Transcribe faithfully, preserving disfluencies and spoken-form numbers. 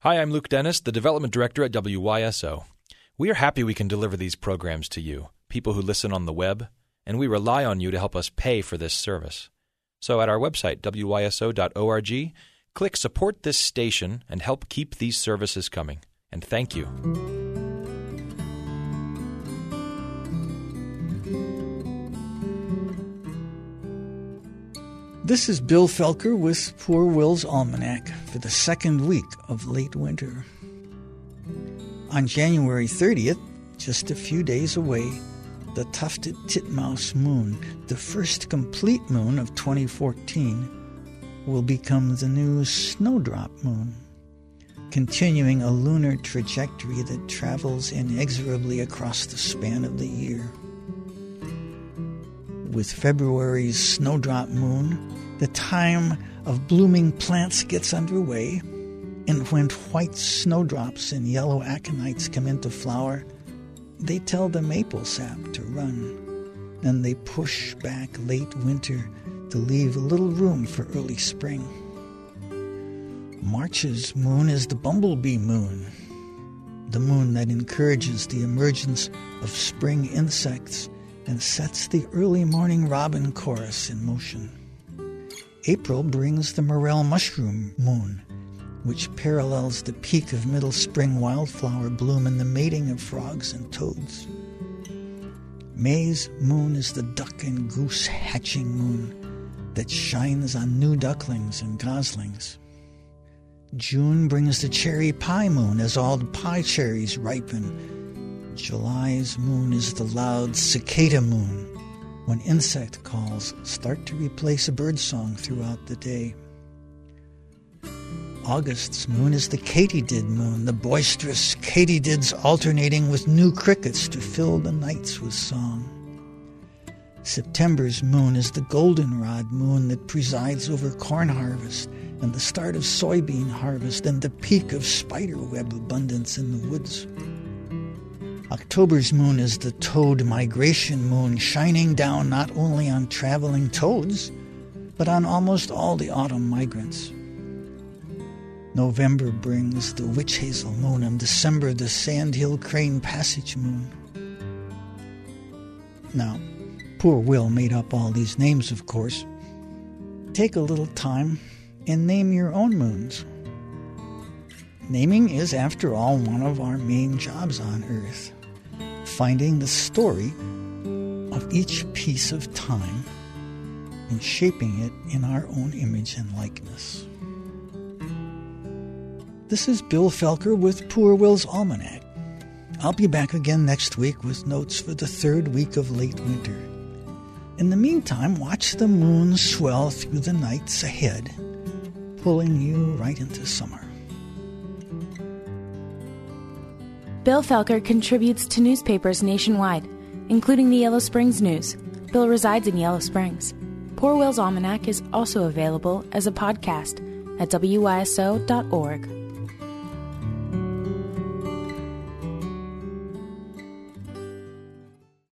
Hi, I'm Luke Dennis, the Development Director at W Y S O. We are happy we can deliver these programs to you, people who listen on the web, and we rely on you to help us pay for this service. So at our website, w y s o dot org, click Support This Station and help keep these services coming. And thank you. This is Bill Felker with Poor Will's Almanac for the second week of late winter. On January thirtieth, just a few days away, the tufted titmouse moon, the first complete moon of twenty fourteen, will become the new snowdrop moon, continuing a lunar trajectory that travels inexorably across the span of the year. With February's snowdrop moon, the time of blooming plants gets underway, and when white snowdrops and yellow aconites come into flower, they tell the maple sap to run. Then they push back late winter to leave a little room for early spring. March's moon is the bumblebee moon, the moon that encourages the emergence of spring insects and sets the early morning robin chorus in motion. April brings the morel mushroom moon, which parallels the peak of middle spring wildflower bloom and the mating of frogs and toads. May's moon is the duck and goose hatching moon that shines on new ducklings and goslings. June brings the cherry pie moon as all the pie cherries ripen. July's moon is the loud cicada moon, when insect calls start to replace birdsong throughout the day. August's moon is the katydid moon, the boisterous katydids alternating with new crickets to fill the nights with song. September's moon is the goldenrod moon that presides over corn harvest and the start of soybean harvest and the peak of spiderweb abundance in the woods. October's moon is the toad migration moon, shining down not only on traveling toads, but on almost all the autumn migrants. November brings the witch hazel moon, and December the sandhill crane passage moon. Now, poor Will made up all these names, of course. Take a little time and name your own moons. Naming is, after all, one of our main jobs on Earth. Finding the story of each piece of time and shaping it in our own image and likeness. This is Bill Felker with Poor Will's Almanac. I'll be back again next week with notes for the third week of late winter. In the meantime, watch the moon swell through the nights ahead, pulling you right into summer. Bill Felker contributes to newspapers nationwide, including the Yellow Springs News. Bill resides in Yellow Springs. Poor Will's Almanac is also available as a podcast at w y s o dot org.